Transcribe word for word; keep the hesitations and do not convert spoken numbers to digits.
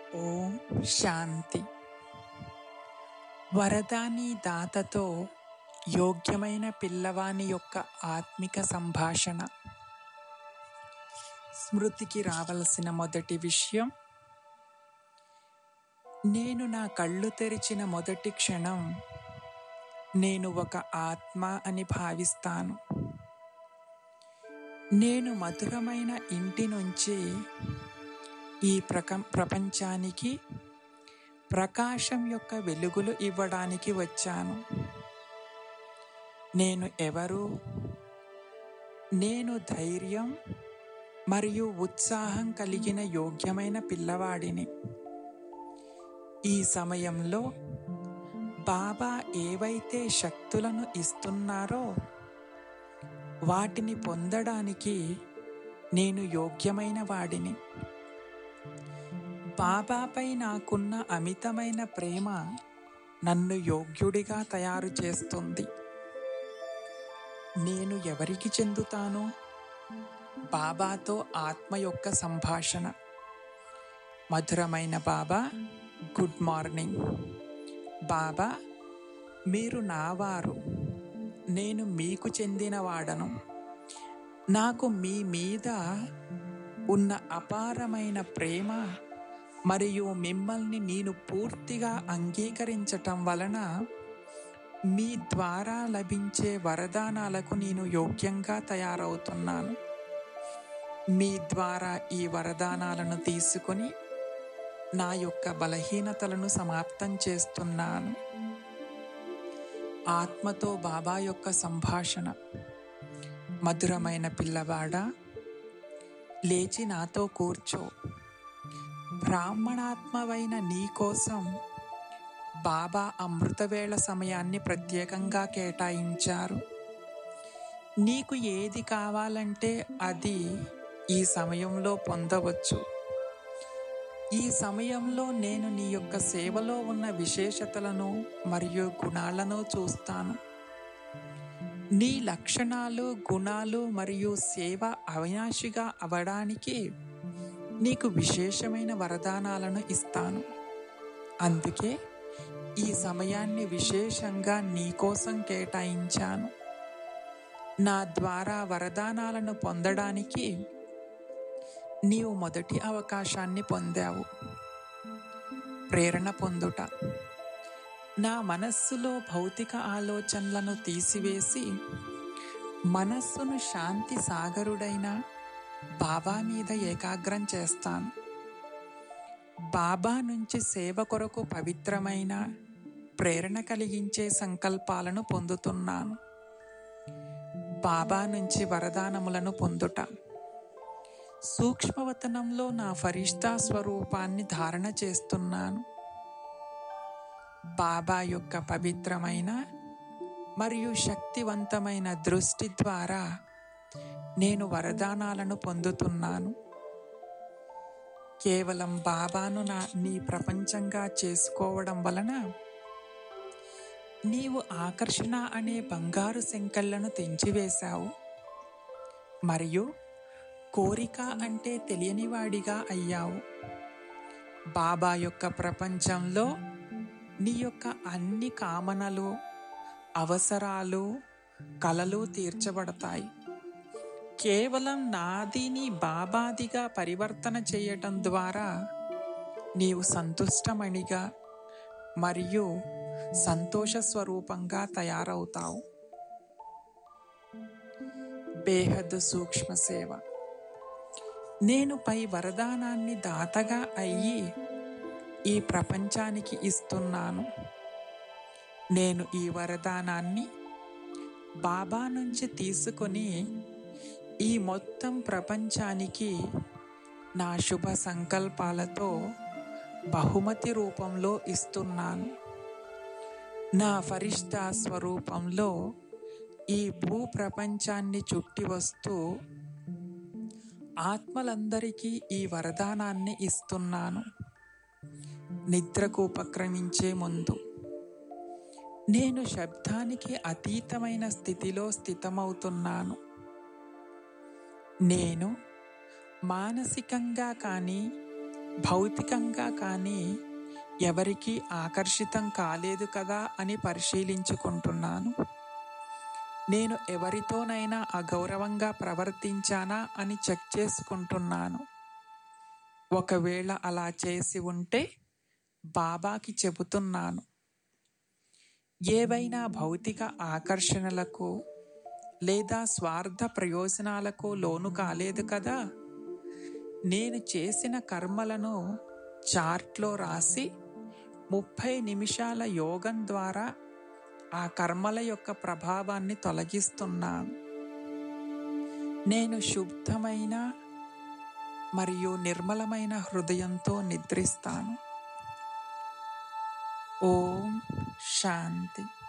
ఓం శాంతి. వరదాని దాతతో యోగ్యమైన పిల్లవాని యొక్క ఆత్మిక సంభాషణ. స్మృతికి రావలసిన మొదటి విషయం, నేను నా కళ్ళు తెరిచిన మొదటి క్షణం నేను ఒక ఆత్మ అని భావిస్తాను. నేను మధురమైన ఇంటి నుంచి ఈ ప్రక ప్రపంచానికి ప్రకాశం యొక్క వెలుగులు ఇవ్వడానికి వచ్చాను. నేను ఎవరు? నేను ధైర్యం మరియు ఉత్సాహం కలిగిన యోగ్యమైన పిల్లవాడిని. ఈ సమయంలో బాబా ఏవైతే శక్తులను ఇస్తున్నారో వాటిని పొందడానికి నేను యోగ్యమైన వాడిని. బాబాపై నాకున్న అమితమైన ప్రేమ నన్ను యోగ్యుడిగా తయారు చేస్తుంది. నేను ఎవరికి చెందుతాను? బాబాతో ఆత్మ యొక్క సంభాషణ. మధురమైన బాబా, గుడ్ మార్నింగ్. బాబా, మీరు నావారు, నేను మీకు చెందినవాడను. నాకు మీ మీద ఉన్న అపారమైన ప్రేమ మరియు మిమ్మల్ని నేను పూర్తిగా అంగీకరించటం వలన మీ ద్వారా లభించే వరదానాలకు నేను యోగ్యంగా తయారవుతున్నాను. మీ ద్వారా ఈ వరదానాలను తీసుకొని నా యొక్క బలహీనతలను సమాప్తం చేస్తున్నాను. ఆత్మతో బాబా యొక్క సంభాషణ. మధురమైన పిల్లవాడా, లేచి నాతో కూర్చో. బ్రాహ్మణాత్మవైన నీ కోసం బాబా అమృతవేళ సమయాన్ని ప్రత్యేకంగా కేటాయించారు. నీకు ఏది కావాలంటే అది ఈ సమయంలో పొందవచ్చు. ఈ సమయంలో నేను నీ యొక్క సేవలో ఉన్న విశేషతలను మరియు గుణాలను చూస్తాను. నీ లక్షణాలు, గుణాలు మరియు సేవ అవినాశిగా అవడానికి నీకు విశేషమైన వరదానాలను ఇస్తాను. అందుకే ఈ సమయాన్ని విశేషంగా నీ కోసం కేటాయించాను. నా ద్వారా వరదానాలను పొందడానికి నీవు మొదటి అవకాశాన్ని పొందావు. ప్రేరణ పొందుట. నా మనస్సులో భౌతిక ఆలోచనలను తీసివేసి మనస్సును శాంతి సాగరుడైన బాబా మీద ఏకాగ్రం చేస్తాను. బాబా నుంచి సేవ కొరకు పవిత్రమైన ప్రేరణ కలిగించే సంకల్పాలను పొందుతున్నాను. బాబా నుంచి వరదానములను పొందుట. సూక్ష్మవతనంలో నా ఫరిష్తా స్వరూపాన్ని ధారణ చేస్తున్నాను. బాబా యొక్క పవిత్రమైన మరియు శక్తివంతమైన దృష్టి ద్వారా నేను వరదానాలను పొందుతున్నాను. కేవలం బాబాను నా నీ ప్రపంచంగా చేసుకోవడం వలన నీవు ఆకర్షణ అనే బంగారు సంకెళ్లను తెంచివేశావు మరియు కోరిక అంటే తెలియనివాడిగా అయ్యావు. బాబా యొక్క ప్రపంచంలో నీ యొక్క అన్ని కామనలు, అవసరాలు, కలలు తీర్చబడతాయి. కేవలం నాదిని బాబాదిగా పరివర్తన చేయటం ద్వారా నీవు సంతుష్టమణిగా మరియు సంతోష స్వరూపంగా తయారవుతావు. బేహద్దు సూక్ష్మ సేవ. నేను పై వరదానాన్ని దాతగా అయ్యి ఈ ప్రపంచానికి ఇస్తున్నాను. నేను ఈ వరదానాన్ని బాబా నుంచి తీసుకొని ఈ మొత్తం ప్రపంచానికి నా శుభ సంకల్పాలతో బహుమతి రూపంలో ఇస్తున్నాను. నా ఫరిష్తా స్వరూపంలో ఈ భూ ప్రపంచాన్ని చుట్టి వస్తూ ఆత్మలందరికీ ఈ వరదానాన్ని ఇస్తున్నాను. నిద్రకు ఉపక్రమించే ముందు నేను శబ్దానికి అతీతమైన స్థితిలో స్థితమవుతున్నాను. నేను మానసికంగా కానీ భౌతికంగా కానీ ఎవరికీ ఆకర్షితం కాలేదు కదా అని పరిశీలించుకుంటున్నాను. నేను ఎవరితోనైనా అగౌరవంగా ప్రవర్తించానా అని చెక్ చేసుకుంటున్నాను. ఒకవేళ అలా చేసి ఉంటే బాబాకి చెబుతున్నాను, ఏవైనా భౌతిక ఆకర్షణలకు లేదా స్వార్థ ప్రయోజనాలకు లోను కాలేదు కదా. నేను చేసిన కర్మలను చార్ట్లో రాసి ముప్పై నిమిషాల యోగం ద్వారా ఆ కర్మల యొక్క ప్రభావాన్ని తొలగిస్తున్నాను. నేను శుద్ధమైన మరియు నిర్మలమైన హృదయంతో నిద్రిస్తాను. ఓం శాంతి.